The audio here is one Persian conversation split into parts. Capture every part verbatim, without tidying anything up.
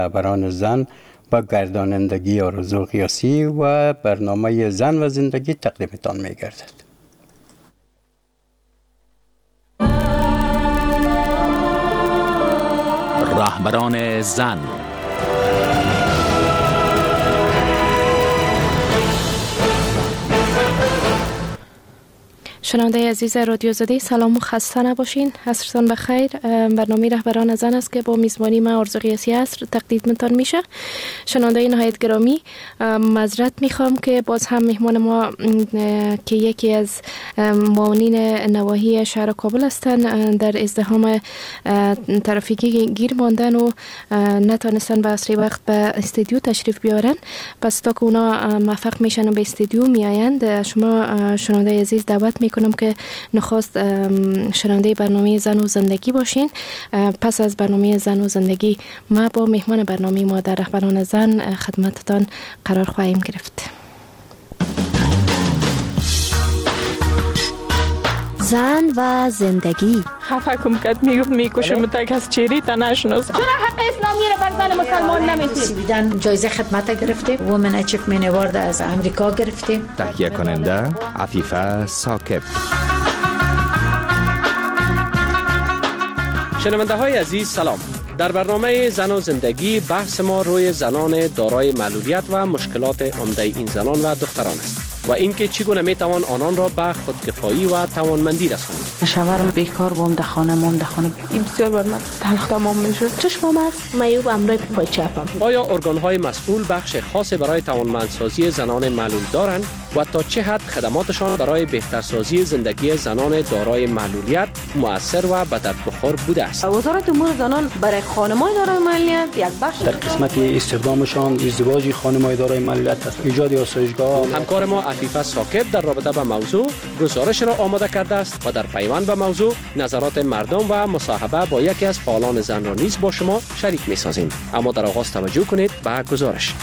رهبران زن با گردانندگی آرزو قیاسی و برنامه زن و زندگی تقدیمتان می گردد. رهبران زن. شنونده عزیز رادیو زاده، سلام و خسته نباشین. عصرتان بخیر. برنامه رهبران زن است که با میزبانی من آرزو قیاسی عصر تقدیمتان میشه. شنونده نهایت گرامی، معذرت میخوام که باز هم مهمان ما که یکی از معاونین نواحی شهر کابل هستند در ازدحام ترافیکی گیر ماندن و نتونستن به اسری وقت به استودیو تشریف بیارن. پس تا که اونا موفق میشن و به استودیو میآیند، شما شنونده عزیز دعوت میکنم که نخواست شنونده برنامه زن و زندگی باشین. پس از برنامه زن و زندگی ما با مهمان برنامه ما در رهبران زن خدمتتان قرار خواهیم گرفت. زن و زندگی. خفه کم کد میگفت میکشم تک از چیری تا نشناس. چرا حق اسلامی رو بر زن مسلمان نمیدید؟ سویدن جایزه خدمت گرفتیم، وومن اچیومنت اوارد از امریکا گرفتیم. تهیه کننده عفیفه ثاقب. شنونده های عزیز سلام. در برنامه زن و زندگی بحث ما روی زنان دارای معلولیت و مشکلات عمده این زنان و دختران است و اینکه چگونه میتوان آنان را به خودکفایی و توانمندی رسانید. شوهرم بیکار بوم در خانه مام در خانه این بسیار بر من تلخ تمام میشه. چشمم است میوب امرای پای چپم. آیا ارگان‌های مسئول بخش خاصی برای توانمندسازی زنان معلول دارند و تا چه حد خدماتشان برای بهترسازی زندگی زنان دارای معلولیت مؤثر و به درد بخور بوده است؟ وزارت امور زنان برای خانم‌های دارای معلولیت یک بخش در قسمت استخدامشان ازدواج خانم‌های دارای معلولیت است. ایجاد آسایشگاه. همکار ما عفیفه ثاقب در رابطه با موضوع گزارش را آماده کرده است و در پیوند به موضوع نظرات مردم و مصاحبه با یکی از فعالان زن را نیز با شما شریک می‌سازیم. اما در آغاز توجه کنید به گزارش.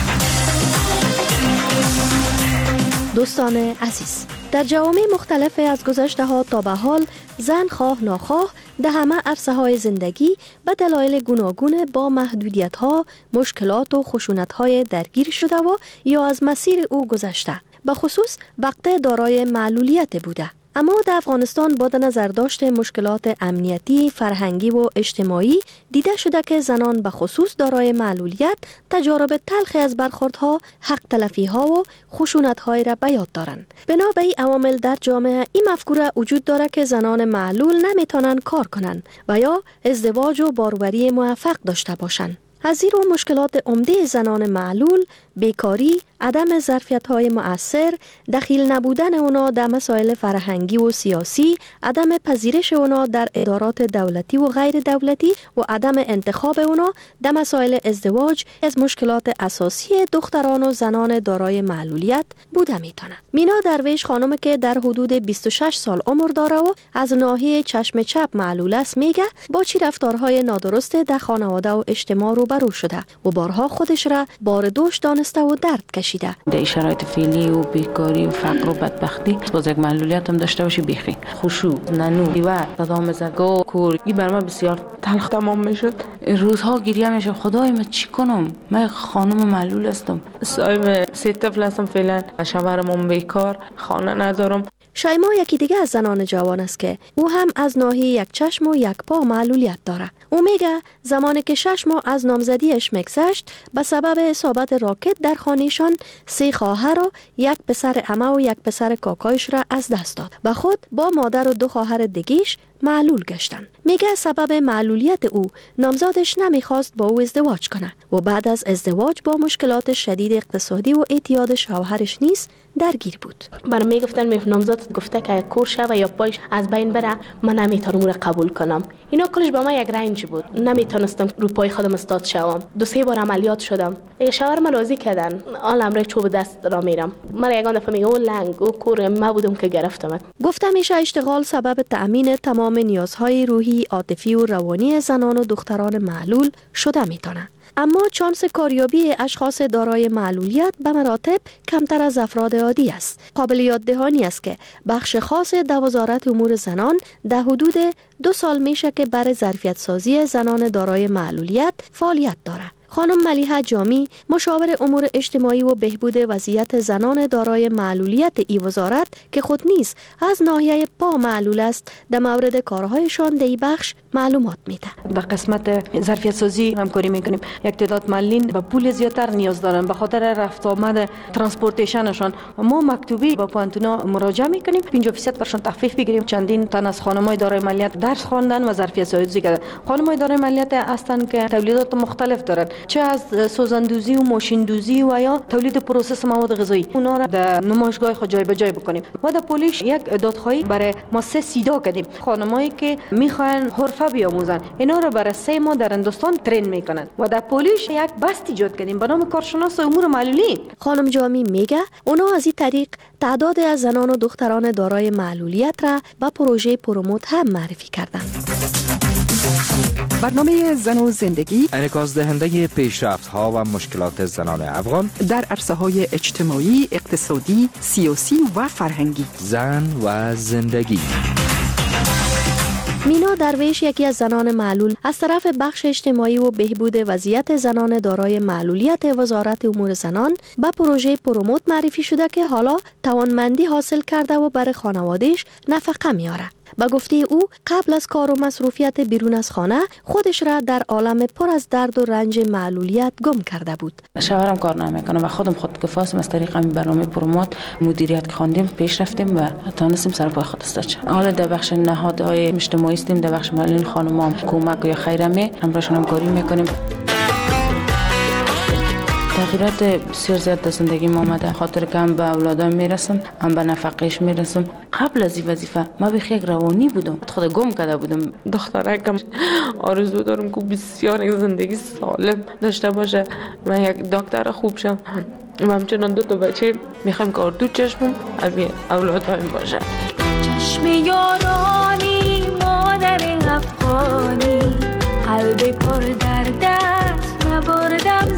دوستان عزیز، در جوامع مختلف از گذشته ها تا به حال زن خواه ناخواه در همه عرصه های زندگی به دلایل گوناگون با محدودیت ها، مشکلات و خشونت های درگیر شده و یا از مسیر او گذشته، به خصوص وقت دارای معلولیت بوده. اما در افغانستان با در نظر داشت مشکلات امنیتی، فرهنگی و اجتماعی دیده شده که زنان به خصوص دارای معلولیت تجارب تلخی از برخوردها، حق تلفی‌ها و خشونت‌های را به یاد دارند. بنا به این عوامل در جامعه این مفکوره وجود دارد که زنان معلول نمیتونن کار کنند و یا ازدواج و باروری موفق داشته باشند. از زیر و مشکلات عمده زنان معلول، بیکاری، عدم ظرفیت‌های مؤثر، دخیل نبودن اونا در مسائل فرهنگی و سیاسی، عدم پذیرش اونا در ادارات دولتی و غیر دولتی و عدم انتخاب اونا در مسائل ازدواج از مشکلات اساسی دختران و زنان دارای معلولیت بوده میتونه. مینا درویش خانم که در حدود بیست و شش سال عمر داره و از ناحیه چشم چپ معلول است میگه با چی رفتارهای نادرست در خانواده و اجتماع روبرو شده و بارها خودش را بار دوش دانسته و درد کشیده. در شرایط فعلی و بیکاری و فقر و بدبختی باز یک معلولیت هم داشته باشی بیخی خشوع، ننو و صدام زگا کور این بر من بسیار تلخ تمام میشد. روزها گریه میشه خدای من چی کنم، من خانم معلول هستم، صاحب سه طفل هستم فعلا، شوهرم بیکار، خانه ندارم. شایما یکی دیگه از زنان جوان است که او هم از ناحیه یک چشم و یک پا معلولیت داره. او میگه زمانی که شش ماه از نامزدیش میگذشت به سبب اصابت راکت در خانهشان سه خواهر و یک پسر عمه و یک پسر کاکایش را از دست داد و خود با مادر و دو خواهر دیگیش معلول گشتن. میگه سبب معلولیت او نامزادش نمیخواست با او ازدواج کنه و بعد از ازدواج با مشکلات شدید اقتصادی و اعتیاد شوهرش نیز درگیر بود. برام میگفتن می نامزاد گفته که کور شه و یا پایش از بین بره، من نمیتونم اون رو قبول کنم. اینا کلش با من یک رنج بود، نمیتونستم رو پای خودم استاد شوم. دو سه بار عملیات شدم. دیگه شوهر من راضی کردن، آن امروز چوب دست را میرم. من یگان دفعه میگم اون لنگ او کور ما بودم که گرفتم. گفتم میشه اشتغال سبب تأمین تمام نیازهای روحی، عاطفی و روانی زنان و دختران معلول شده میتونه. اما چانس کاریابی اشخاص دارای معلولیت به مراتب کمتر از افراد عادی است. قابل یاد دهانی است که بخش خاص در وزارت امور زنان در حدود دو سال میشه که برای ظرفیت سازی زنان دارای معلولیت فعالیت داره. خانم ملیحه جامی مشاور امور اجتماعی و بهبود وضعیت زنان دارای معلولیت ای وزارت که خود نیز از ناحیه پا معلول است در مورد کارهایشان در این بخش معلومات میده. در قسمت ظرفیت سازی همکاری میکنیم. یک تعداد معلولین به پول زیادتر نیاز دارن به خاطر رفت آمد ترانسپورتیشنشان. ما مکتوبی با پانتونا مراجعه میکنیم پنجاه درصد برشان تخفیف بگیریم. چندین تن از خانم‌های دارای معلولیت درس خواندن و ظرفیت سازی کردن. خانم‌های دارای معلولیت هستند که تولیدات مختلف دارند، چه از سوزندوزی و ماشیندوزی و یا تولید پروسس مواد غذایی. اونا را در نمایشگاه خود جای به جای بکنیم. و در پلیس یک دادخواهی برای مؤسسه سیدا کردیم. خانمایی که میخوان حرفه بیاموزن اینا را برای سه ماه در هندوستان ترین میکنن و در پلیس یک بست ایجاد کردیم به نام کارشناس امور معلولین. خانم جامی میگه اونا از این طریق تعداد از زنان و دختران دارای معلولیت را به پروژه پروموت هم معرفی کردند. برنامه زن و زندگی انعکاس دهنده پیشرفت ها و مشکلات زنان افغان در عرصه های اجتماعی، اقتصادی، سیاسی و فرهنگی. زن و زندگی. مینا درویش یکی از زنان معلول از طرف بخش اجتماعی و بهبود وضعیت زنان دارای معلولیت وزارت امور زنان به پروژه پروموت معرفی شده که حالا توانمندی حاصل کرده و برای خانوادهش نفقه میاره. با گفته او قبل از کار و مصروفیت بیرون از خانه خودش را در عالم پر از درد و رنج معلولیت گم کرده بود. شوهرم کار نمیکنه و خودم خودکفایم. از طریق همین برنامه پروموت مدیریت خواندیم، پیش رفتیم و تونستیم سر پای خود استاد شیم. حالا در بخش نهادهای اجتماعی هستیم، در بخش معلولین خانم‌ها کمک یا خیرمه همراهشون همکاری میکنیم. تغییرات بسیار زیاد در زندگی ما آمده. خاطر که هم به اولادم میرسم هم به نفقهش میرسم. قبل از این وظیفه ما به یک روانی بودم، خود گم کرده بودم. دخترکم آرزو دارم که بسیار یک زندگی سالم داشته باشه و یک دکتر خوب شم و همچنان دو تا بچه میخوایم که اردو چشمم اوی اولادم باشه. چشم یارانی مادر افغانی قلب پر در دست نبردم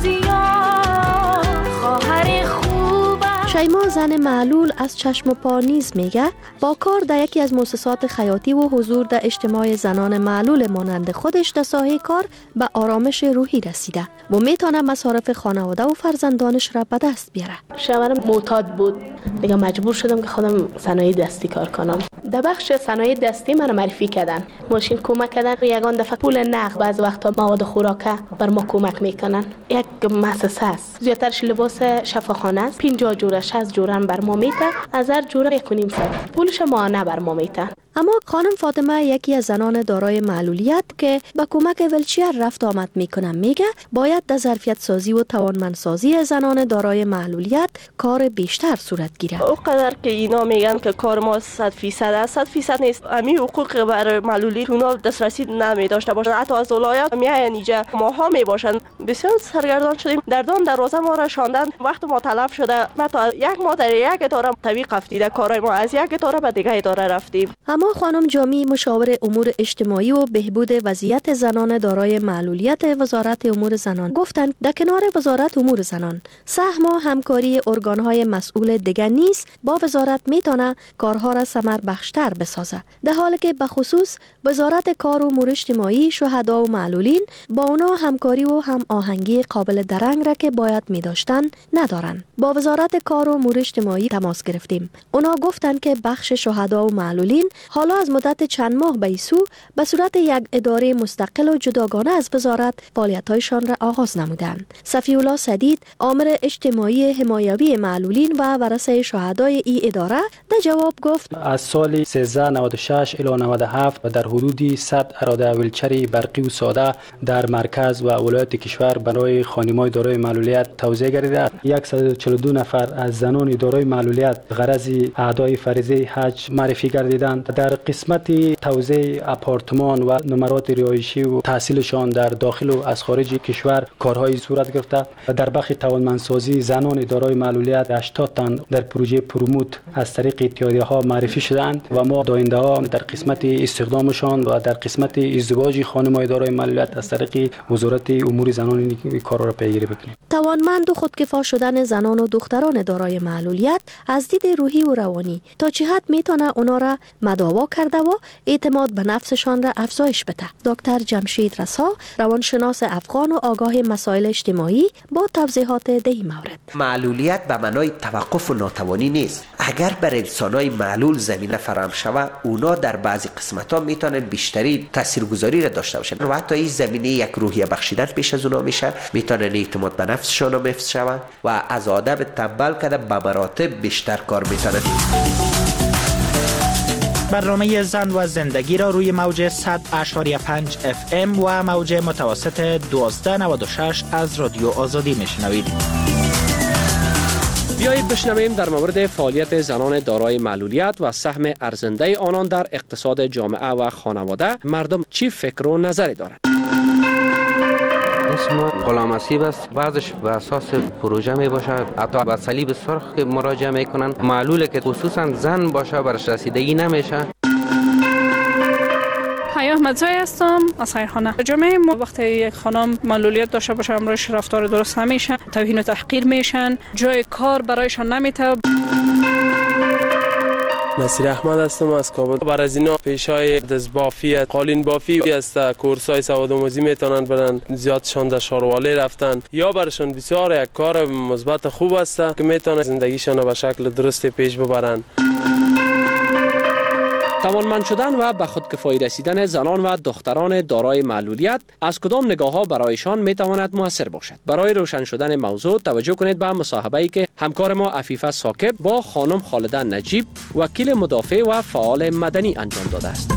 زیاد خواهر خوبم. شیما زن معلول از چشم و پا نیز میگه با کار در یکی از مؤسسات خیاطی و حضور در اجتماع زنان معلول مانند خودش در ساحه کار به آرامش روحی رسیده و میتونه مصارف خانواده و فرزندانش را به دست بیاره. شوهرم معتاد بود، دیگه مجبور شدم که خودم صنایع دستی کار کنم. در بخش صنایع دستی من معرفی کردن، ماشین کمک کردن، یگان دفعه پول نقد، بعض وقتا مواد خوراکه بر ما کمک میکنن. یک مؤسسه است، زیادترش لباس شفاخانه است، پنجاه جوره شصت جوره بر ما میته، از هر جوره یک و نیم صد پولش ما نه بر ما میته. اما خانم فاطمه یکی از زنان دارای معلولیت که با کمک ویلچیر رفت آمد میکنه میگه باید در ظرفیت سازی و توانمندسازی زنان دارای معلولیت کار بیشتر صورت گیره. اونقدر که اینا میگن که کار ما صد فیصد است، صد فیصد نیست. امی حقوق برای معلولین اونا دسترسی نمی داشته باشن. حتی از ولایت میاین اینجا ماها می باشن. بسیار سرگردان شدیم. در دام دروازه ما را شاندن. وقت ما تلف شده. ما تا یک ما در یک اداره طبیق افتیده کارای ما از یک اداره به دیگه اداره رفتیم. اما خانم جامی مشاور امور اجتماعی و بهبود وضعیت زنان دارای معلولیت وزارت امور زنان گفتند در کنار وزارت امور زنان سهم و همکاری ارگانهای مسئول دیگر نیز با وزارت میتونه کارها را ثمر بخشتر بسازه، در حالی که به خصوص وزارت کار و امور اجتماعی شهدا و معلولین با اونا همکاری و هم آهنگی قابل درنگ را که باید می داشتن ندارن. با وزارت کار و امور اجتماعی تماس گرفتیم. اونا گفتند که بخش شهدا و معلولین حالا از مدت چند ماه به سو به صورت یک اداره مستقل و جداگانه از وزارت فعالیت‌هایشان را آغاز نمودند. صفی الله سدید، آمر اجتماعی حمایوی معلولین و ورثه شهدای ای اداره در جواب گفت از سال سیزده نود و شش الی نود و هفت در حدودی صد اراده ویلچری برقی و ساده در مرکز و ولایت کشور برای خانم‌های دارای معلولیت توزیع گردیده. صد و چهل و دو نفر از زنان دارای معلولیت غرض اعضای فریضه حج معرفی گردیدند. در قسمت توزیع آپارتمان و نمرات رهایشی و تحصیلشان در داخل و از خارج کشور کارهای صورت گرفته. در بخش توانمندسازی زنان دارای معلولیت هشتاد تن در پروژه پروموت از طریق اتحادیه‌ها معرفی شدند و ما داینده‌ها در قسمت استخدامشان و در قسمت ازدواج خانم‌های دارای معلولیت از طریق وزارت امور زنان این کارا را پیگیری بکنیم. توانمند و خودکفا شدن زنان و دختران دارای معلولیت از دید روحی و روانی تا چه حد میتونه اونا را مدار دعوا کرده و اعتماد به نفسشان را افزایش بده. دکتر جمشید رسا، روانشناس افغان و آگاه مسائل اجتماعی، با توضیحات در این مورد. معلولیت به معنای توقف و ناتوانی نیست. اگر بر انسانای معلول زمینه فراهم شود، اونا در بعضی قسمت‌ها میتونن بیشتری تاثیرگذاری را داشته باشن و حتی این زمینه یک روحیه بخشیدن پیش از اونا میشه، میتونن اعتماد به نفسشون رو حفظ شود و از آدم تنبل کده به مراتب بیشتر کار میتونن. برنامه زن و زندگی را روی موج صد اشاری پنج اف ام و موج متوسط دوازده نود و شش از رادیو آزادی میشنوید. بیایید بشنویم در مورد فعالیت زنان دارای معلولیت و سهم ارزنده آنان در اقتصاد جامعه و خانواده مردم چی فکر و نظری دارند. اسم غلام اسیب است. بعضش به اساس پروژه می باشه، حتی به صلیب سرخ که مراجعه میکنن. معلوله که خصوصا زن باشه برش رسیدگی نمیشه. حیا احمدزایی هستم از خیرخانه. جامعه ما وقتی یک خانم معلولیت داشته باشه امروز رفتار درست نمیشه، توهین و تحقیر میشن، جای کار برایشان نمیته. نصیر احمد هستم از کابل. بر از اینا پیشای دست بافی، قالین بافی است، کورسای سوادآموزی میتونن برن، زیادشان در شارواله رفتن، یا برشان بسیار یک کار مثبت خوب است که میتونه زندگیشان به شکل درست پیش ببرن. توانمند شدن و به خودکفایی رسیدن زنان و دختران دارای معلولیت از کدام نگاه‌ها برایشان میتواند موثر باشد؟ برای روشن شدن موضوع توجه کنید به مصاحبه‌ای که همکار ما عفیفه ثاقب با خانم خالده نجیب، وکیل مدافع و فعال مدنی انجام داده است.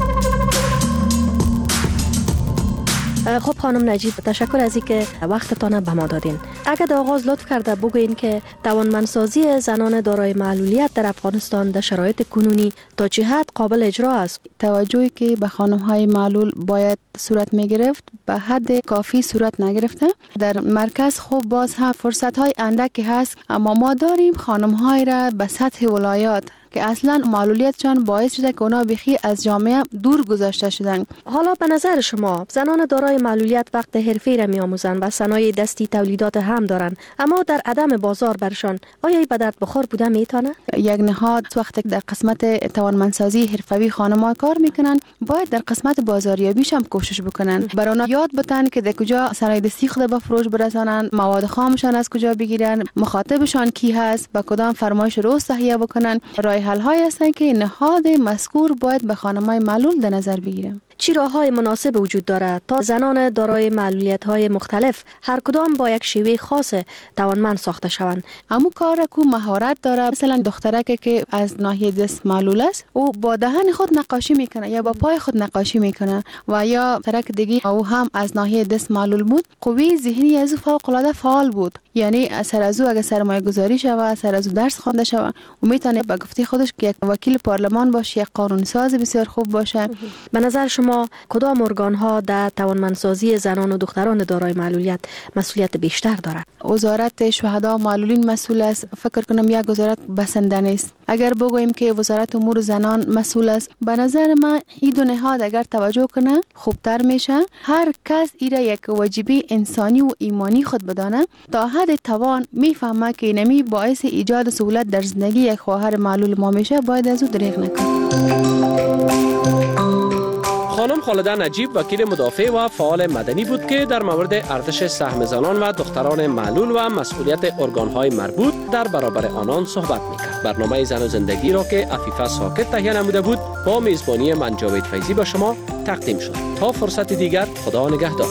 خب خانم نجیب، تشکر از اینکه وقتتان به ما دادین. اگر در آغاز لطف کرده بگوین که توانمندسازی زنان دارای معلولیت در افغانستان در شرایط کنونی تا چه حد قابل اجرا است؟ توجهی که به خانم‌های معلول باید صورت می‌گرفت به حد کافی صورت نگرفته. در مرکز خوب باز هم فرصت‌های اندکی هست، اما ما داریم خانم‌های را به سطح ولایات که اصلا معلولیتشان باعث شده که اونا بخی از جامعه دور گذاشته شدن. حالا به نظر شما زنان دارای معلولیت وقت حرفه‌ای را می‌آموزند و صنایع دستی تولیدات هم دارند، اما در عدم بازار برشان آیا به درد بخور بوده میتونه؟ یک نهاد وقتی در قسمت توانمندسازی حرفوی خانم‌ها کار میکنن، باید در قسمت بازاریابیش هم کوشش بکنن. برای اونا یاد بتن که در کجا صنایع دستی خود به فروش برسانن، مواد خامشان از کجا بگیرن، مخاطبشان کی هست، با کدام فرمایش رو تهیه بکنن. راه حل های هستن که نهاد مذکور باید به خانم‌های معلول در نظر بگیرن. چی راه‌های مناسب وجود دارد تا زنان دارای معلولیت‌های مختلف هر کدام با یک شیوه خاص توانمند ساخته شوند؟ همون کار کو مهارت داره. مثلا دخترک که از ناحیه دست معلول است، او با دهن خود نقاشی میکنه یا با پای خود نقاشی میکنه، و یا ترک دیگه او هم از ناحیه دست معلول بود، قوی ذهنی از فوق العاده فعال بود. یعنی اثر از او اگه سرمایه گذاری شوه، اثر از او درس خوانده شوه، و میتونه به گفته خودش که یک وکیل پارلمان باشه، یک قانون ساز بسیار خوب باشه. به نظر شما کدام ارگان ها در توانمندسازی زنان و دختران دارای معلولیت مسئولیت بیشتر دارد؟ وزارت شهدا معلولین مسئول است. فکر کنم یک وزارت بسنده نیست. اگر بگوییم که وزارت امور زنان مسئول است، به نظر من این دو نهاد اگر توجه کنه خوبتر میشه. هر کس ایره یک واجبی انسانی و ایمانی خود بدانه، تا حد توان میفهمه که نمی باعث ایجاد سهولت در زندگی یک خواهر معلول ما میشه، باید از او دریغ نکنه. خانم خالده نجیب وکیل مدافع و فعال مدنی بود که در مورد ارزش سهم زنان و دختران معلول و مسئولیت ارگان‌های مربوط در برابر آنان صحبت می‌کرد. برنامه زن و زندگی را که عفیفه ثاقب تهیه نموده بود با میزبانی من جاوید فیضی به شما تقدیم شد. تا فرصت دیگر، خدا نگهدار.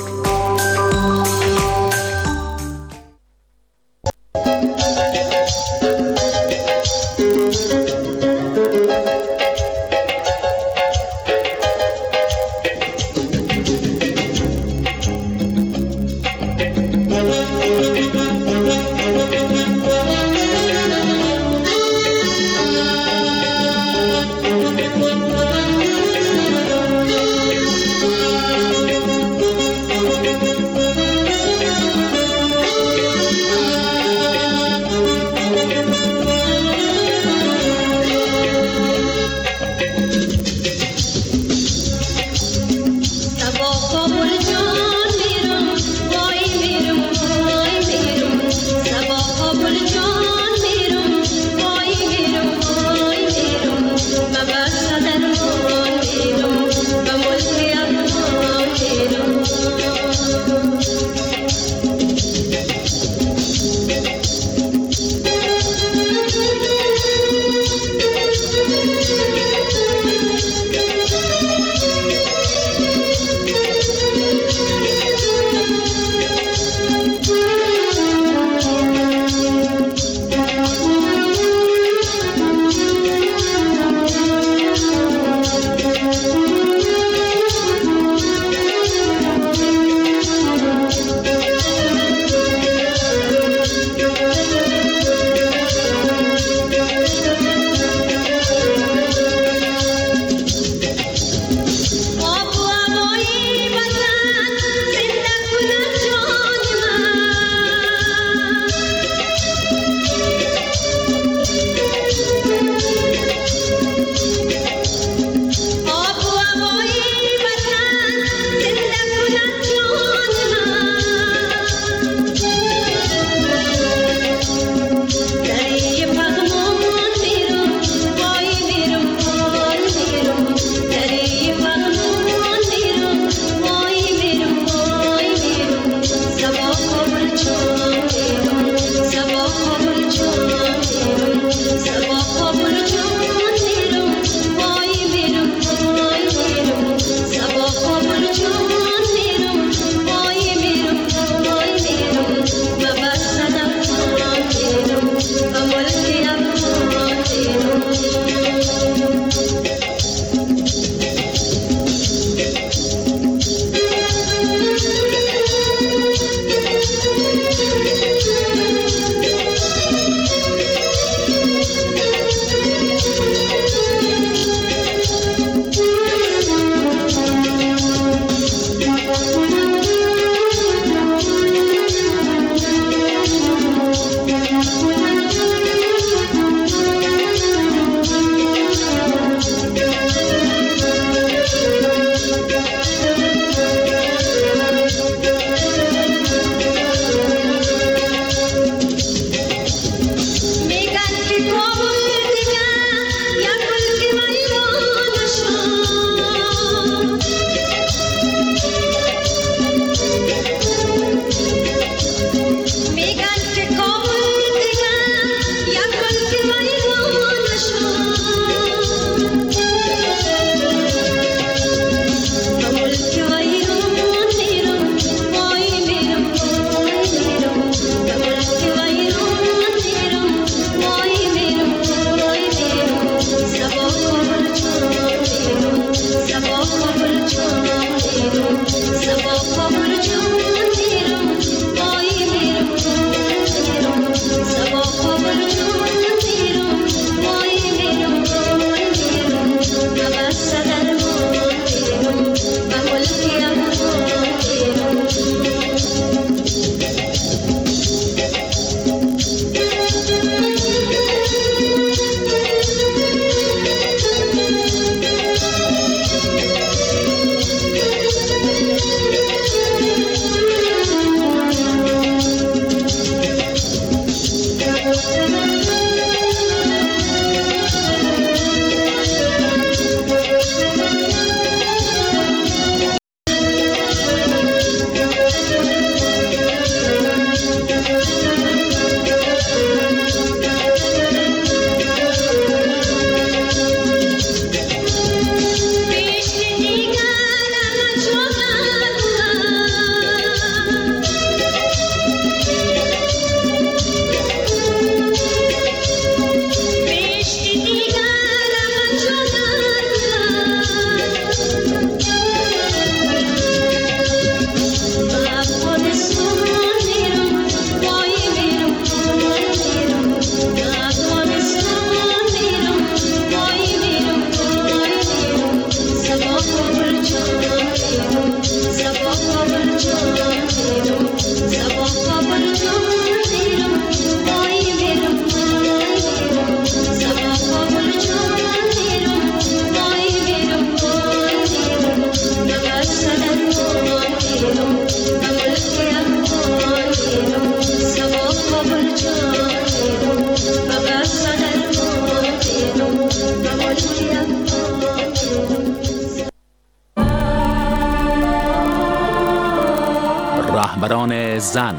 رهبران زن.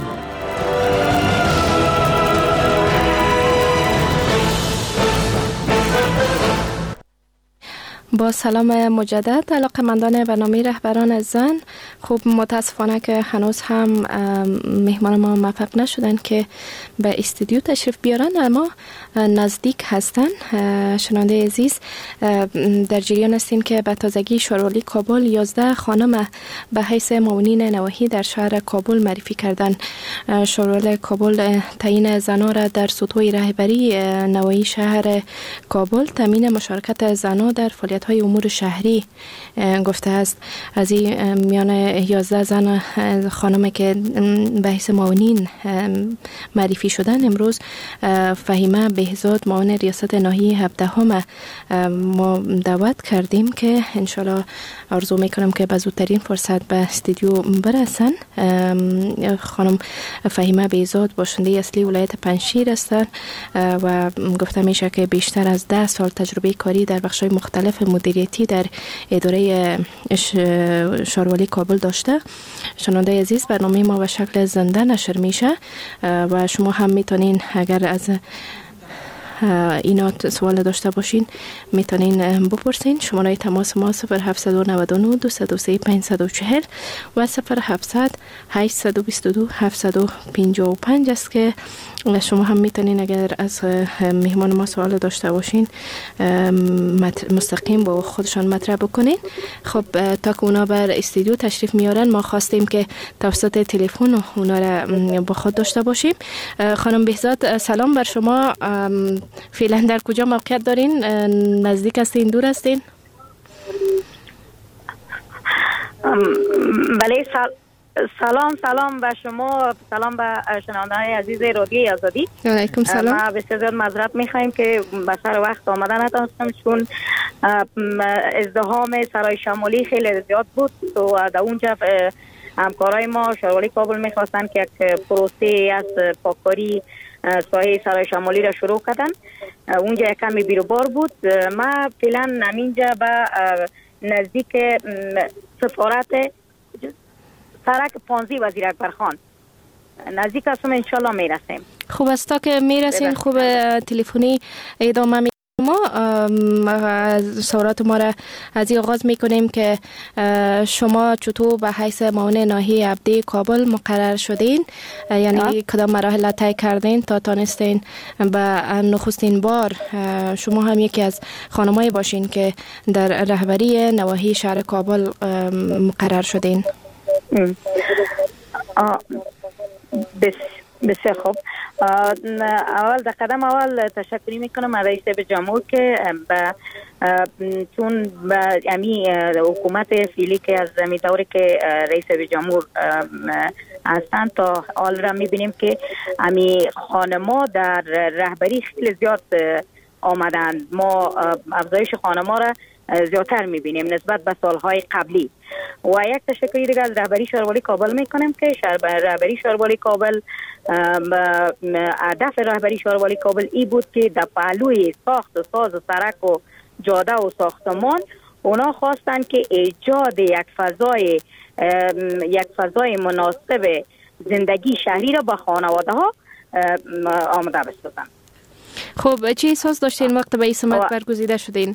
با سلام مجدد علاقه‌مندان برنامه رهبران زن. خوب متاسفانه که هنوز هم مهمان ما موفق نشدن که به استودیو تشریف بیارن، اما نزدیک هستن. شنونده عزیز، در جریان هستین که به تازگی شورولی کابل یازده خانم به حیث معاونین نواحی در شهر کابل معرفی کردن. شورولی کابل تعیین زنان را در سطوح رهبری نواحی شهر کابل تامین مشارکت زنان در فعالیت‌های امور شهری گفته است. از این میان یازده زن خانم که به حیث معاونین معرفی شدن، امروز فهیمه بهزاد معاون ریاست ناحیه هفدهم ما دعوت کردیم که انشالله آرزو میکنم که به زودترین فرصت به استودیو برسن. خانم فهیمه بهزاد باشنده اصلی ولایت پنجشیر هستند و گفته میشه که بیشتر از ده سال تجربه کاری در بخش‌های مختلف مدیریتی در اداره شهروالی کابل داشته. شنونده عزیز، برنامه ما به شکل زنده نشر میشه و شما هم میتونین اگر از اینا سوال داشته باشین میتونین بپرسین. شماره تماس ما صفر هفت نه نه دو صفر سه پنج صفر چهار و صفر هفت هشت دو دو هفت پنج پنج است که شما هم میتونین اگر از مهمان ما سوال داشته باشین مستقیم با خودشان مطرح بکنین. خب تا که اونا بر استودیو تشریف میارن ما خواستیم که توسط تلفن اونا را با خود داشته باشیم. خانم بهزاد سلام بر شما. فعلا در کجا موقعیت دارین؟ نزدیک هستین دور هستین؟ بله سلام سلام به شما، سلام به شنوندگان عزیز رادیوی آزادی. علیکم سلام. ما بسیار زیاد معذرت میخوایم که به سر وقت آمدن نتونستم چون ازدحام سرای شمالی خیلی زیاد بود و در اونجا همکارای ما شاروالی کابل میخواستن که یک پروسه از پاککاری ساحه سرای شمالی را شروع کردن. اونجا یک کمی بیروبار بود. ما فعلا همینجا به نزدیک سفارت سرک پانزی وزیر اکبر خان نزدیک هستم، انشالله میرسیم. خوب است تا که میرسین خوب تلفنی ادامه می ما سوالات ما را از این آغاز میکنیم که شما چطور به حیث معاون ناحیه ابدی کابل مقرر شدین، یعنی کدام مراحل طی کردین تا تانستین به نخستین بار شما هم یکی از خانمایی باشین که در رهبری نواحی شهر کابل مقرر شدین؟ بسیار خوب. اول در قدم اول تشکری میکنم از رئیس جمهور که با چون با امی حکومت فعلی که از می دوره که رئیس جمهور هستند تا حال را میبینیم که امی خانما در رهبری خیلی زیاد آمدن. ما افزایش خانما را زیادتر میبینیم نسبت به سالهای قبلی. و یک تشکری دیگر از رهبری شاروالی کابل میکنیم که رهبری شاروالی کابل هدف رهبری شاروالی کابل ای بود که در پهلوی ساخت و ساز و سرک و جاده و ساختمان اونا خواستن که ایجاد یک فضای یک فضای مناسب زندگی شهری را به خانواده ها آماده بسازن. خب چه احساس داشتین وقت به این سمت برگزیده شدین؟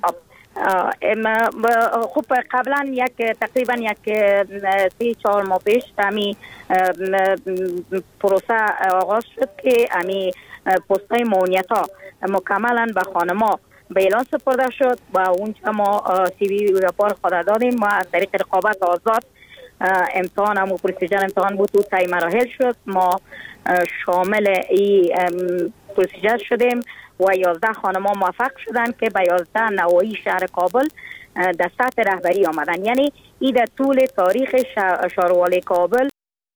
خب قبلا یک تقریبا یک سه چهار ماه پیش امی پروسه آغاز شد که امی پستای معاونیت ها مکملا به خانما به اعلان سپرده شد و اونجا ما سی وی راپور خود دادیم. ما از طریق رقابت آزاد امتحان هم و پروسیجر امتحان بود و طی مراحل شد. ما شامل این پروسیجر شدیم و یازده خانما موفق شدن که به یازده نواحی شهر کابل در سطح رهبری آمدن. یعنی این در طول تاریخ شاروالی کابل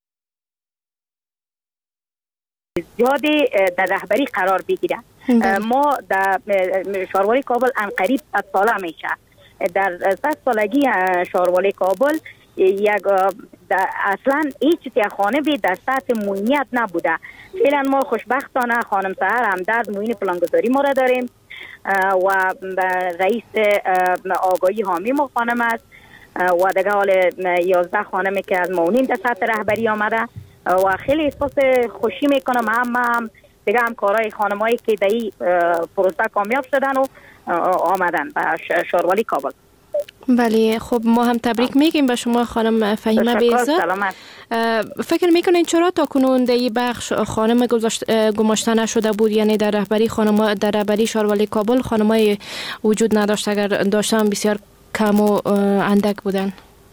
زیادی در رهبری قرار بگیرن. ما در شاروالی کابل انقریب صد ساله میشه. در صد سالگی شاروالی کابل یک اصلا هیچ خانه بی در سطح موینیت نبوده. فعلا ما خوشبختانه خانم سهر همدرد موین پلانگذاری ما را داریم و رئیس آگاهی حامی ما خانم است و دیگه حال یازده خانمی که از معاونین در سطح رهبری آمده و خیلی احساس خوشی میکنم هم هم دیگه همکارای خانمایی که در این پروسه کامیاب شدن و آمدن به شاروالی کابل. بله خب ما هم تبریک میگیم به شما خانم فهیمه بهزاد. فکر میکنین چرا تا کنون در این بخش خانم گماشته نشده بود؟ یعنی در رهبری خانم در رهبری شاروالی کابل خانمای وجود نداشت، اگر داشتن بسیار کم و اندک بودن.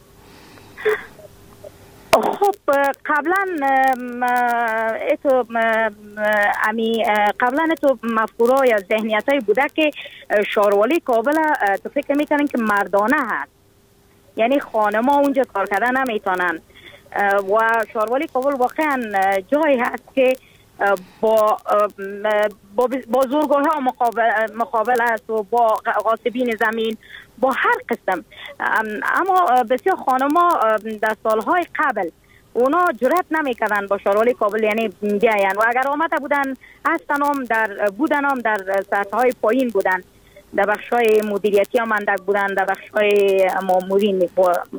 خب قبلا اتو امی قبلا اتو مفکورای یا ذهنیتای بوده که شاروالی کابل تو فکر میکنن که مردانه هست، یعنی خانما اونجا کار کردن نمیتونن و شاروالی کابل واقعا جایی هست که با با, با زورگوی ها مقابل, مقابل است و با غاصبین زمین با هر قسم. اما بسیار خانما در سالهای قبل اونا جرأت نمیکردن با شاروالی کابل یعنی بیاین و اگر آمده بودن هستن هم در بودن هم در سطح های پایین بودن، در بخش های مدیریتی هم اندک بودن، در بخش های مامورین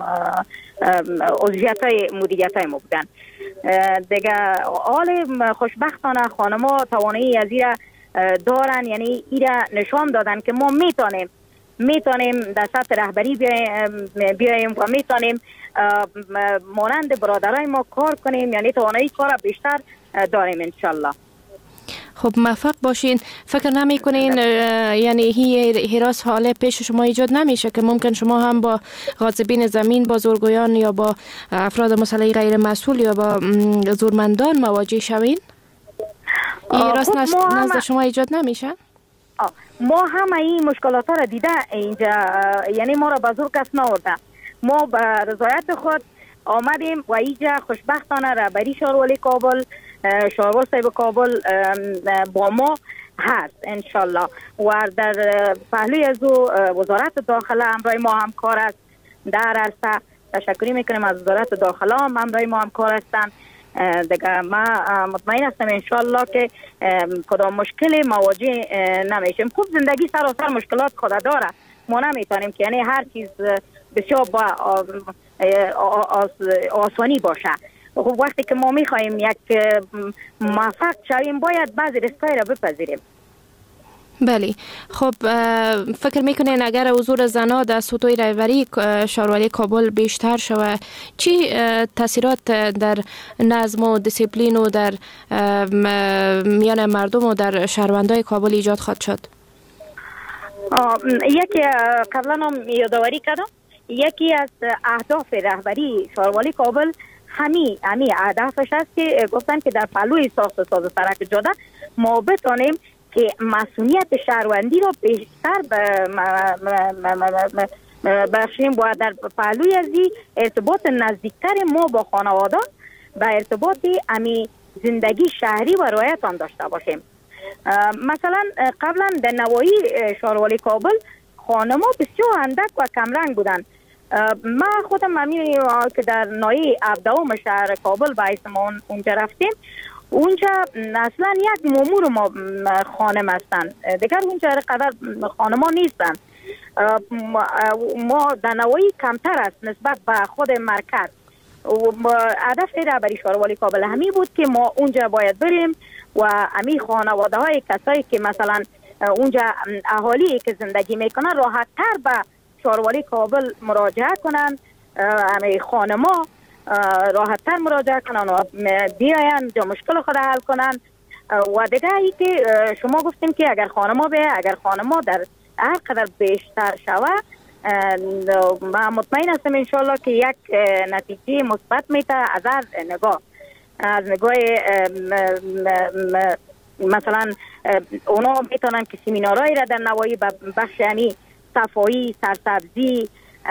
عضویت های مدیریت های ما بودن دیگه. حال خوشبختانه خانما توانایی از این دارن، یعنی ایره نشان دادن که ما میتونیم میتونیم در سطح رهبری بیاییم و میتونیم مانند برادرای ما کار کنیم، یعنی توانایی کار بیشتر داریم انشالله. خب موفق باشین. فکر نمی کنین یعنی هی هراس حاله پیش شما ایجاد نمیشه که ممکن شما هم با غاصبین زمین، با زورگویان یا با افراد مسلح غیر مسئول یا با زورمندان مواجه شوین؟ این هراس نزد شما ایجاد نمیشه؟ ما همه این مشکلات را دیده اینجا، یعنی ما را به زور کس نورده. ما به رضایت خود آمدیم و اینجا خوشبختانه رهبری شاروالی کابل، شاروال صاحب کابل با ما هست انشالله و در پهلوی از او وزارت داخله همراه ما همکار است. در عرصه تشکری میکنیم از وزارت داخله هم همراه ما همکار هستند. دیگه ما مطمئن هستم انشالله که کدام مشکلی مواجه نمیشیم. خوب زندگی سراسر مشکلات خود داره، ما نمیتونیم که یعنی هر چیز بسیار با آسانی باشه. خب وقتی که ما میخواییم یک موفق شویم باید بعضی ریسکای را بپذیریم. بله. خب فکر میکنین اگر حضور زنها در سطوح رهبری شاروالی کابل بیشتر شود چی تاثیرات در نظم و دیسیپلین و در میان مردم و در شهروندای کابل ایجاد خواهد شد؟ یکی قبلا هم یادآوری کردم، یکی از اهداف رهبری شاروالی کابل همی همی هدفش است که گفتن که در پهلوی ساخت و ساز سرک جاده ما بتانیم که مسئولیت شهروندی را بیشتر بخشیم و در پهلوی ازی ارتباط نزدیکتر ما با خانواده و ارتباط امی زندگی شهری و رعایت آن داشته باشیم. مثلا قبلا در نواحی شاروالی کابل خانم‌ها بسیار اندک و کمرنگ بودند. ما خودم همین که در ناحیه ابدوم شهر کابل باعث ما اونجا رفتیم، اونجا اصلا یک مامور ما خانم هستن، دیگر اونجا قدر خانم ها نیستن. ما در نواحی کمتر است نسبت به خود مرکز. هدف رهبری شاروالی کابل همی بود که ما اونجا باید بریم و همی خانواده های کسایی که مثلا اونجا اهالی که زندگی میکنن راحت تر به شاروالی کابل مراجعه کنن، همه خانما راحت تر مراجعه کنن و بیاین جا مشکل خود حل کنن. و دیگه ای که شما گفتیم که اگر خانما به اگر خانما در هر قدر بیشتر شوه، من مطمئن هستم انشالله که یک نتیجه مثبت میته از هر نگاه، از نگاه مثلا اونا میتونن که سیمینارهایی را در نواحی بخش یعنی صفایی، سرسبزی،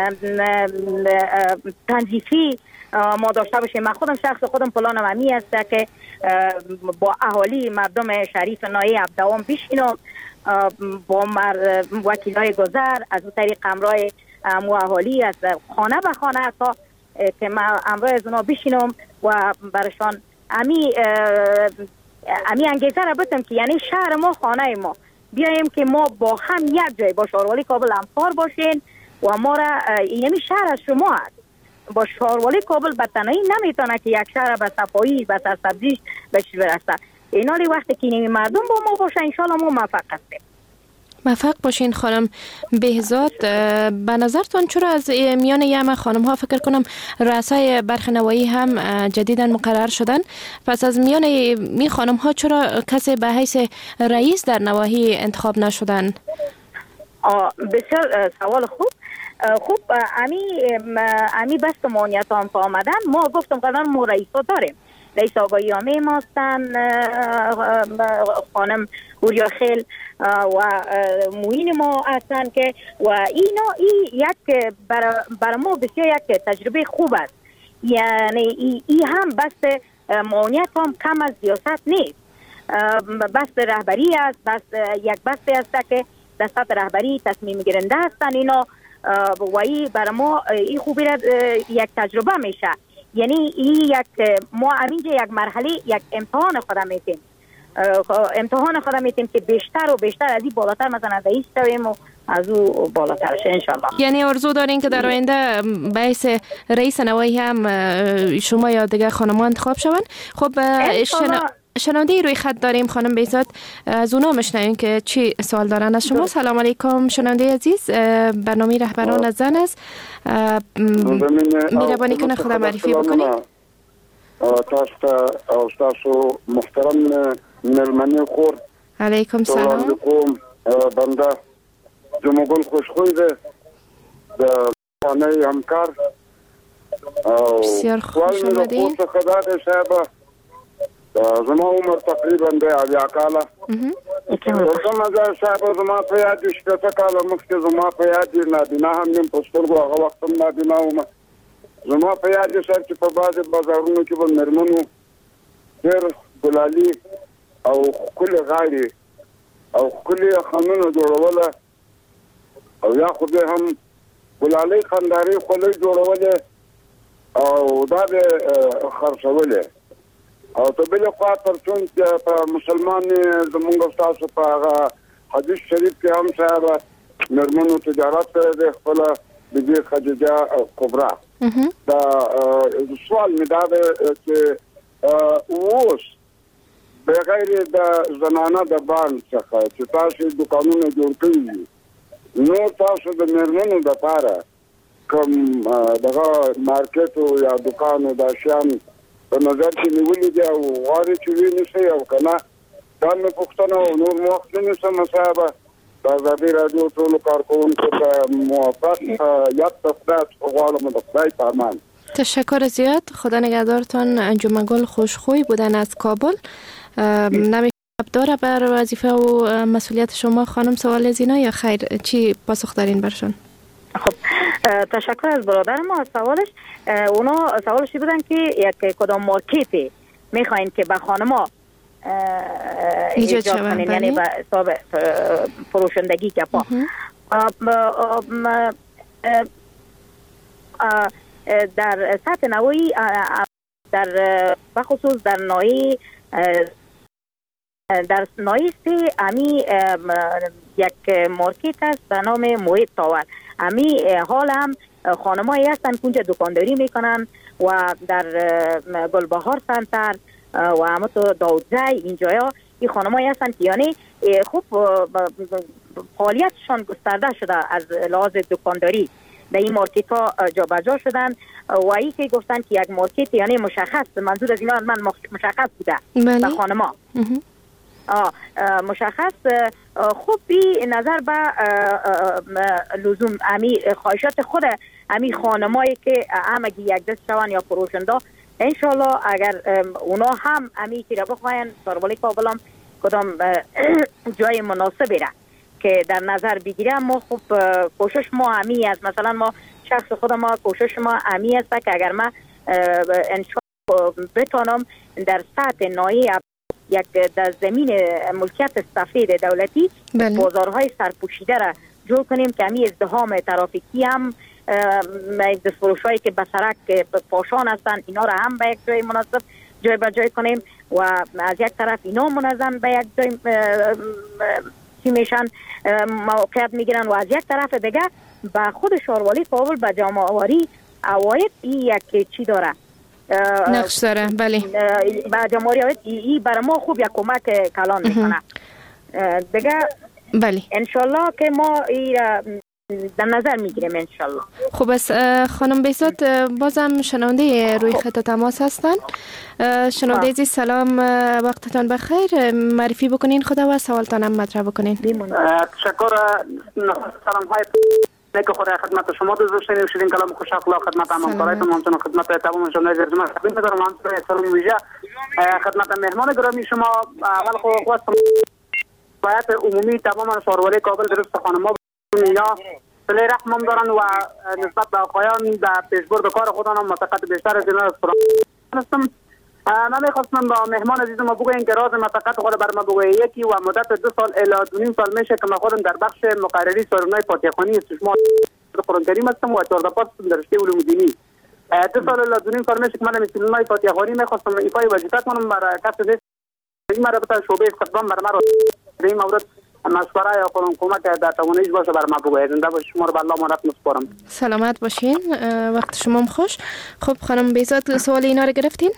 تنظیفی ما داشته باشیم. من خودم شخص خودم پلانم همی است که با اهالی مردم شریف ناحیه ابدوام بشینم، با وکیلای گذر از اون طریق همراه مو اهالی از خانه به خانه تا که من همراه از اونا بشینم و برشان همی همی انگیزه را بدم که یعنی شهر ما خانه ما بیاییم که ما با هم یک جای با شاروالی کابل همکار باشین و ما را یعنی شهر از شما هست. با شاروالی کابل به تنهایی نمیتونه که یک شهر به صفایی به سرسبزیش بهش برسه. اینالی وقتی که این مردم با ما باشه انشالله ما موفق هستیم. موفق باشین خانم بهزاد. به نظرتون چرا از میان یمه خانم ها فکر کنم رؤسای برخی نواحی هم جدیداً مقرر شدن، پس از میان می خانم ها چرا کسی به حیث رئیس در نواحی انتخاب نشدن؟ بسیار سوال خوب. خوب امی امی بس مانیت هم که آمدن ما گفتم قدر ما رئیس ها داریم. رئیس آقایی آمه ما هستن، خانم هوریا خیل و موین ما هستن که و اینا ای یک برای ما بسیار یک تجربه خوب است. یعنی ای, ای هم بس مانیت هم کم از سیاست نیست، بس رهبری است، بس یک بسته است که در سطح رهبری تصمیم گیرنده هستن اینا و ای برای ما ای خوبی را یک تجربه میشه. یعنی این یک ما اینجا یک مرحله یک امتحان خودم میتیم امتحان خودم میتیم که بیشتر و بیشتر از این بالاتر مثلا رئیس شویم و از او بالاتر شه انشالله. یعنی آرزو دارین که در آینده باعث رئیس نواحی هم شما یا دیگر خانمان انتخاب شون؟ خب شنا... شنونده روی خط داریم خانم بهزاد، از اونا مشنویم که چی سوال دارن از شما. سلام علیکم شنونده عزیز، برنامه رهبران زن است، مهربانی کنه خدا معرفی بکنید. تاسو او تاسو محترم ملمنی خور. علیکم سلام. بنده جمعگل خوشخوی ده ده خانه همکار. بسیار خوش آمدین. زما عمر تقریبا ده اویا کاله. زما نظر صاحب زما په یاد شپږ کاله مخکې زما په یاد نابینا هم نیم په سترګو هغه وخت هم نابینا وم. زما په یاد سر چې په بعضې بازارونو کې به مېرمنو ډېر ګلالي او ښکلې غاړې او ښکلې خانونه جوړوله او یا خو بیا هم ګلالۍ خندارې خولۍ جوړولې او دا به خرڅولې. او ته بلې خوا تر څو چې په مسلمان زمونږ ستاسو په هغه حدیث شریف کې هم صاحب مېرمنو تجارت کړی دی خپله بیبي خدیجه کبرا. دا سوال مې دا دی چې اوس بغیر د زنانه د بانک څخه چې تاسو دوکانونه جوړ کړي نو تاسو د مېرمنو دپاره کوم دغه مارکیټ یا دوکانو دا شیان په نظر کې نیولي دي او غواړي چې وینیسئ او که نه دا مې پوښتنه او نور مو وخت نه نیسم صاحبه د ازادي راډیو ټولو کارکوونکو ته موفق یاد ته خدای غواړم د خدای په امان. تشکر زیاد، خدا نگهدارتان. جمعگل خوشخوی بودن از کابل. نمی داره بر وظیفه و مسئولیت شما خانم سوال از اینا یا خیر چی پاسخ دارین برشون؟ خب تشکر از برادر ما از سوالش. اونا سوالشی بودن که یک کدام مارکتی میخواین که به خانما ایجاد کنین، یعنی به حساب فروشندگی کپا در سطح نوعی در بخصوص در نوعی در نوعی سه امی یک مارکت است به نام محیط تاور. امی حال هم خانمایی هستن که اونجا دکانداری میکنن و در گلبهار سنتر و همه تو داودزی اینجایا این خانمایی هستن که یعنی خوب فعالیتشان گسترده شده از لحاظ دکانداری در این مارکت ها جابجا شدن و ای که گفتن که یک مارکت یعنی مشخص، منظور از اینا من مشخص بوده به خانما آه مشخص. خوب بی نظر به لزوم امی خواهشات خود امی خانمایی که همگی یک دست شون یا فروشنده انشالله اگر اونا هم امی که را بخواین ساروالی کابل هم کدام جای مناسبی را که در نظر بگیره. ما خوب کوشش ما امی است، مثلا ما شخص خود ما کوشش ما امی است که اگر ما انشالله بتانم در سطح نایی یک در زمین ملکیت سفید دولتی بازارهای سرپوشیده را جور کنیم که همی ازدحام ترافیکی هم دستفروشایی که به سرک پاشان هستند اینا را هم به یک جای مناسب جای به جای کنیم و از یک طرف اینا منظم به یک جای چی میشن موقعیت میگیرن و از یک طرف دیگه به خود شاروالی کابل به جامعه آوری عواید این یک چی داره نقش داره. بله با جمهوری ای برای ما خوب یک کمک کلان میکنه دیگه. بله انشالله که ما ای در نظر میگیریم انشالله. خوب است خانم بهزاد، بازم شنونده روی خط تماس هستن. شنونده عزیز سلام، وقتتان بخیر، معرفی بکنین خدا و سوالتان هم مطرح بکنین. تشکر. سلام های که خدا خدمت شما داشتین و شدین کلام خوش اخلاق خدمت همکارایتون همچنین خدمت تمام شنوندگان عزیز من تقدیم می‌کنم. همچنین احترام ویژه خدمت مهمان گرامی شما. اول خو خواست باید عمومی تمام شهروالی کابل درست خانم‌ها اینا صله رحم هم دارن و نسبت به آقایان در پیشبرد کار خودان هم متقد بیشتر از اینا هستم. من میخواستم با مهمان عزیز ما بگویم که راز متقد خود بر ما بگویم یکی و مدت دو سال الی دو نیم سال میشه که من خودم در بخش مقرری سارونای فاتحه خوانی استشمار قرآن کریم هستم و چهارده پاس در رشته علوم دینی. دو سال الی دو نیم سال میشه که من مسئولای فاتحه خوانی میخواستم ایفای وظیفه کنم برای کسب دست این مربوط شعبه استقدام بر مرا در این مورد مشوره یا کنم کمک در تواناییش باشه بر ما بگوید. زنده باشید، شما رو به الله امانت میسپارم. سلامت باشین، وقت شما خوش. خب خانم بهزاد سوال اینا رو گرفتین؟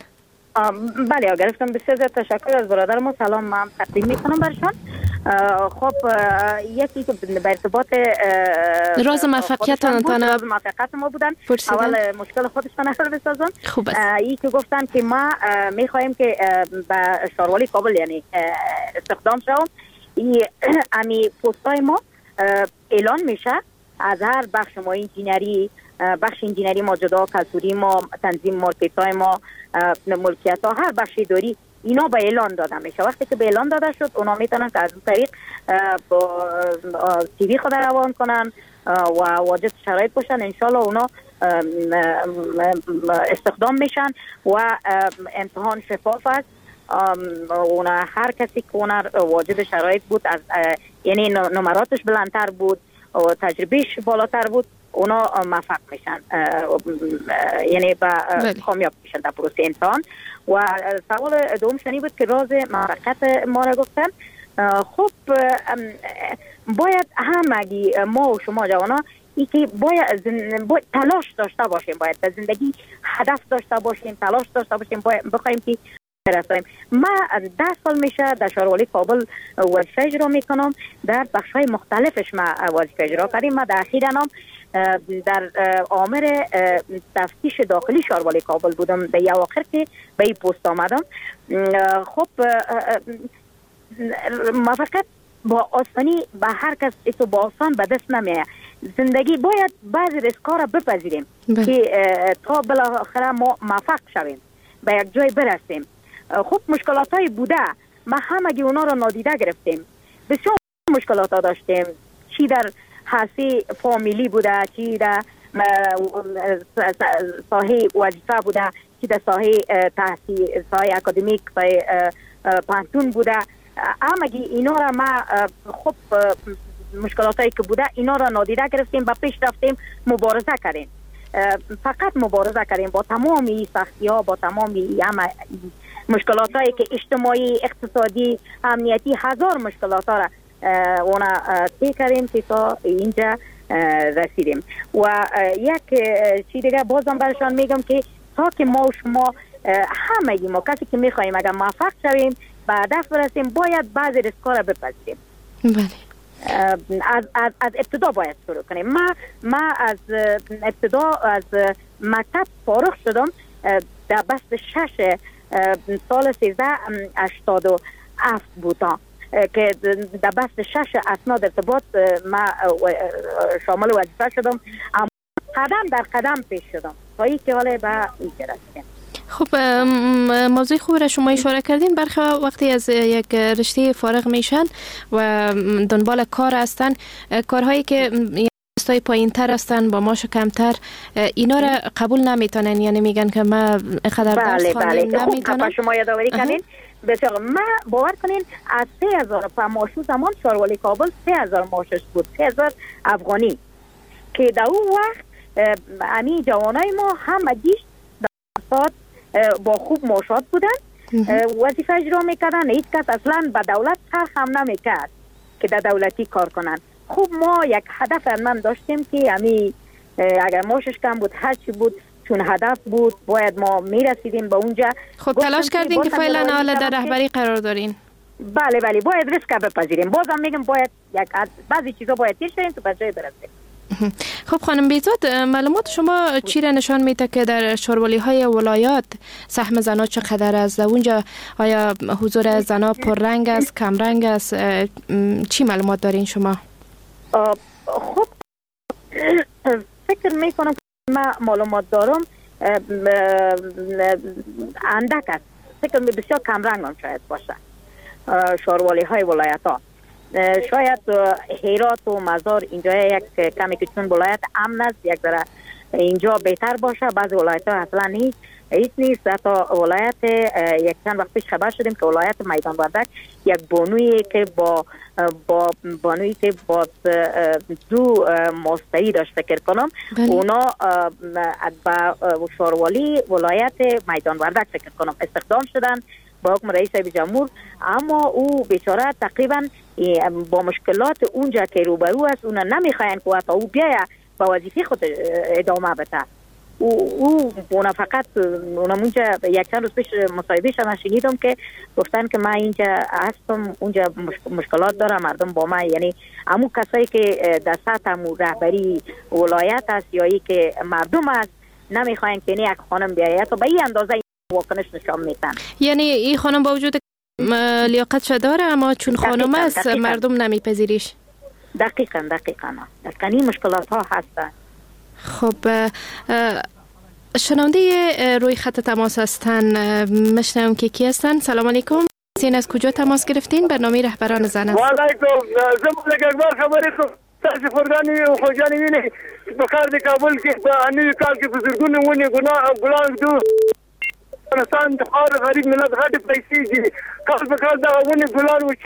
بله گرفتم. بسیار زیاد تشکر از برادر ما. سلام من تقدیم میکنم برشان. خب یکی که به ارتباط راز موفقیتتان راز موفقیت ما بودن پرسیدن. اول مشکل خودشان رو بسازن. خوب است. ای که گفتن که ما میخوایم که به شاروالی کابل یعنی استخدام شوم. این امی پستای ما اعلان میشه از هر بخش ما، انجینری، بخش انجینری ما جدا، کلتوری ما، تنظیم مارکت های ما، ملکیت ها، هر بخشی داری اینا به اعلان داده میشه. وقتی که به اعلان داده شد اونا میتونن که از اون طریق با سیوی خود روان کنن و واجد شرایط باشن. انشالله اونا استخدام میشن و امتحان شفاف است. اونا هر کسی که اونا واجد شرایط بود، از یعنی نمراتش بلندتر بود و تجربهش بالاتر بود، اونا موفق میشن، یعنی با کامیاب میشن در پروسه امتحان. و سوال دوم شنی بود که راز موفقیت ما را گفتن. خب باید همگی ما و شما جوانا ای که باید, باید تلاش داشته باشیم، باید در زندگی هدف داشته باشیم، تلاش داشته باشیم، باید بخوایم که برسیم. ما ده سال میشه در شاروالی کابل وظیفه اجرا میکنم. در بخش های مختلفش ما وظیفه اجرا کردیم. ما در اخیر هم در آمر تفتیش داخلی شاروالی کابل بودم. در یه آخر که به این پست آمدم. خب موفقیت با آسانی به هر کس ایتو با آسان به دست نمیه. زندگی باید بعضی ریسکا را بپذیریم که تا بالاخره ما موفق شویم، به یک جای برسیم. خب مشکلات های بوده، ما همگی اونا را نادیده گرفتیم. بسیار مشکلات ها داشتیم، چی در حسی فامیلی بوده، چی در ساحه وظیفه بوده، چی در ساحه تحصیل، ساحه اکادمیک، ساحه پانتون بوده. همگی اینا را ما خب مشکلات هایی که بوده اینا را نادیده گرفتیم، به پیش رفتیم، مبارزه کردیم. فقط مبارزه کردیم با تمامی سختی ها، با تمامی همه مشکلات هایی که اجتماعی، اقتصادی، امنیتی، هزار مشکلات ها را اونا طی کردیم که تا اینجا رسیدیم. و یک چیز دیگه بازم برشان میگم که تا که ما و شما همگی ما کسی که میخواییم اگر موفق شویم به هدف برسیم، باید بعضی ریسکا را بپذیریم. بله. از, از, از ابتدا باید شروع کنیم. ما ما از ابتدا از مکتب فارغ شدم در بست شش سال سیزده هشتاد و هفت بودم که در بست شش اسناد ارتباط ما شامل وظیفه شدم. قدم در قدم پیش شدم تا این که حالا به اینجا رسیدیم. خب موضوع خوب را شما اشاره کردین. برخی وقتی از یک رشته فارغ میشن و دنبال کار هستن، کارهایی که استای پایین تر هستن با ماش کمتر، اینا را قبول نمیتونن، یعنی میگن که ما اینقدر درس خواندیم نمیتونم. خوب شما یادآوری کردین. بسیار ما باور کنین از سه هزار ماشو زمان شاروالی کابل سه هزار ماشش بود، سه هزار افغانی، که در اون وقت امی جوانای ما همگیش در با خوب ماشات بودن، وظیفه اجرا میکردن. هیچ کس اصلا به دولت خرخ هم نمیکرد که در دولتی کار کنن. خوب ما یک هدف من داشتیم که امی اگر ماشش کم بود هر چی بود، چون هدف بود باید ما میرسیدیم به اونجا. خب تلاش کردین که فعلا حالا در رهبری قرار دارین؟ بله بله باید ریسک بپذیریم. بازم میگم باید یک بعضی چیزا باید تیر شدیم تو به جای برسیم. خب خانم بیزاد، معلومات شما چی را نشان میده که در شاروالی های ولایات سهم زنها چقدر است؟ اونجا آیا حضور زنها پررنگ است، کم رنگ است؟ چی معلومات دارین شما؟ خب فکر میکنم ما معلومات دارم اندک است. فکر می بسیار کم رنگ هم شاید باشه شاروالی های ولایت ها. شاید هرات و مزار اینجا یک کمی که چون ولایت امن است یک ذره اینجا بهتر باشه. بعضی ولایت ها اصلا هیچ هیچ نیست. حتی ولایت یک چند وقت پیش خبر شدیم که ولایت میدان وردک یک بانویی که با با بانویی که با دو مستری داشت فکر کنم بله. اونا با شاروالی ولایت میدان وردک فکر کنم استخدام شدن با حکم رئیس جمهور، اما او بیچاره تقریبا با مشکلات اونجا که روبرو است اونا نمیخواین که او بیاید با وظیفه خود ادامه بده. او او اونا فقط اونا اونجا یک چند روز پیش مصاحبه شدن شنیدم که گفتن که من اینجا هستم اونجا مشکلات دارم مردم با من، یعنی همون کسایی که در سطح همون رهبری ولایت است یا ای که مردم است نمیخواین که یک خانم بیاید و به این اندازه واکنش نشان میدن. یعنی این خانم با وجود لیاقتش داره اما چون خانم است مردم نمیپذیریش. دقیقاً دقیقاً دقیقاً این مشکلات ها هستن. خب شنونده روی خط تماس هستن، مشنوم که کی هستن. سلام علیکم، سین از کجا تماس گرفتین؟ برنامه رهبران زن است. و علیکم، زمان یک بار خبری تو تاسو فردانی و خوجانی ویني بخار د کابل کې په انوي کال کې بزرګونه ونی ګنا ګلان دو افغانستان د خار غریب ملت غټ پیسې دي کال په کال دا ونی ګلان و